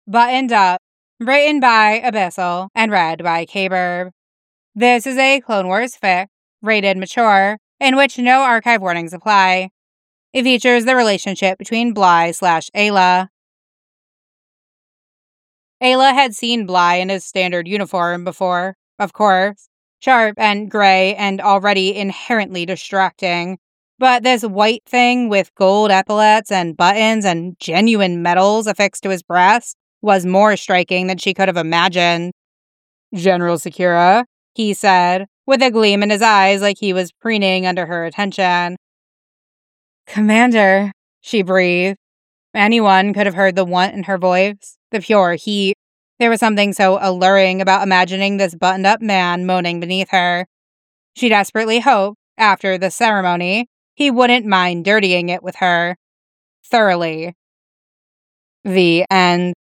Buttoned Up, written by Abyssal and read by K-Burb. This is a Clone Wars fic, rated mature, in which no archive warnings apply. It features the relationship between Bly/Ayla. Ayla had seen Bly in his standard uniform before, of course, sharp and gray and already inherently distracting. But this white thing with gold epaulets and buttons and genuine medals affixed to his breast was more striking than she could have imagined. "General Sakura," he said, with a gleam in his eyes like he was preening under her attention. "Commander," she breathed. Anyone could have heard the want in her voice, the pure heat. There was something so alluring about imagining this buttoned-up man moaning beneath her. She desperately hoped, after the ceremony, he wouldn't mind dirtying it with her. Thoroughly. The end.